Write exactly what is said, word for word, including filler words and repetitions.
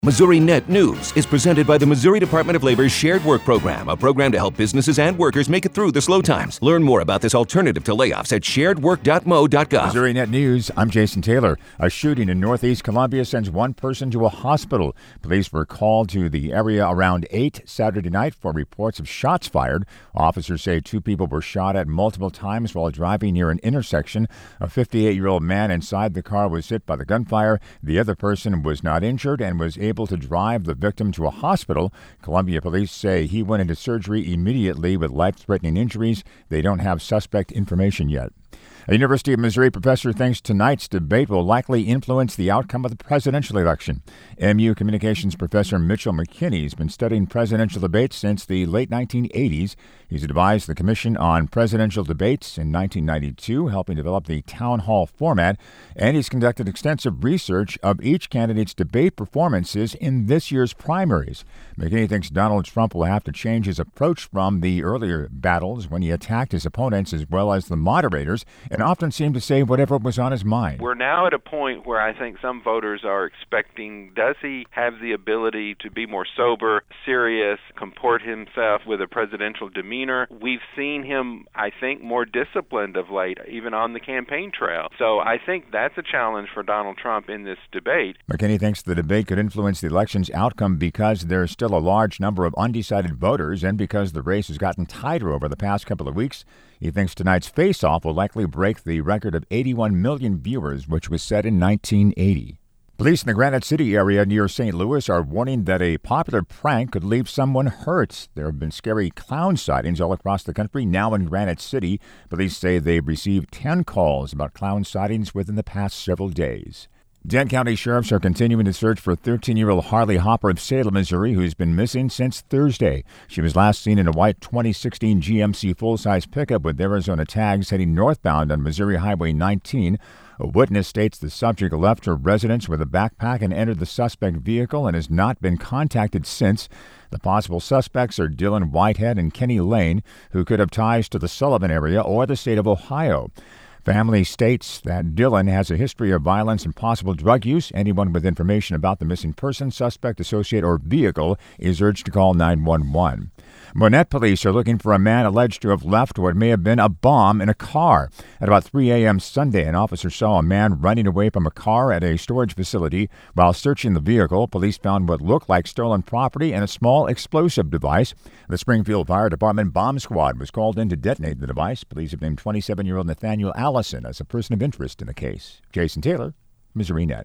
Missouri Net News is presented by the Missouri Department of Labor's Shared Work Program, a program to help businesses and workers make it through the slow times. Learn more about this alternative to layoffs at shared work dot mo dot gov. Missouri Net News, I'm Jason Taylor. A shooting in northeast Columbia sends one person to a hospital. Police were called to the area around eight Saturday night for reports of shots fired. Officers say two people were shot at multiple times while driving near an intersection. A fifty-eight-year-old man inside the car was hit by the gunfire. The other person was not injured and was able able to drive the victim to a hospital. Columbia police say he went into surgery immediately with life-threatening injuries. They don't have suspect information yet. A University of Missouri professor thinks tonight's debate will likely influence the outcome of the presidential election. M U communications professor Mitchell McKinney has been studying presidential debates since the late nineteen eighties. He's advised the Commission on Presidential Debates in nineteen ninety-two, helping develop the town hall format, and he's conducted extensive research of each candidate's debate performances in this year's primaries. McKinney thinks Donald Trump will have to change his approach from the earlier battles when he attacked his opponents as well as the moderators, and often seemed to say whatever was on his mind. We're now at a point where I think some voters are expecting, does he have the ability to be more sober, serious, comport himself with a presidential demeanor? We've seen him, I think, more disciplined of late, even on the campaign trail. So I think that's a challenge for Donald Trump in this debate. McKinney thinks the debate could influence the election's outcome because there's still a large number of undecided voters and because the race has gotten tighter over the past couple of weeks. He thinks tonight's face-off will likely break the record of eighty-one million viewers, which was set in nineteen eighty. Police in the Granite City area near Saint Louis are warning that a popular prank could leave someone hurt. There have been scary clown sightings all across the country, now in Granite City. Police say they've received ten calls about clown sightings within the past several days. Dent County sheriffs are continuing to search for thirteen-year-old Harley Hopper of Salem, Missouri, who's been missing since Thursday. She was last seen in a white twenty sixteen G M C full-size pickup with Arizona tags heading northbound on Missouri Highway nineteen. A witness states the subject left her residence with a backpack and entered the suspect vehicle and has not been contacted since. The possible suspects are Dylan Whitehead and Kenny Lane, who could have ties to the Sullivan area or the state of Ohio. Family states that Dylan has a history of violence and possible drug use. Anyone with information about the missing person, suspect, associate, or vehicle is urged to call nine one one. Monette police are looking for a man alleged to have left what may have been a bomb in a car. At about three a.m. Sunday, an officer saw a man running away from a car at a storage facility. While searching the vehicle, police found what looked like stolen property and a small explosive device. The Springfield Fire Department bomb squad was called in to detonate the device. Police have named twenty-seven-year-old Nathaniel Allison as a person of interest in the case. Jason Taylor, Missouri Net.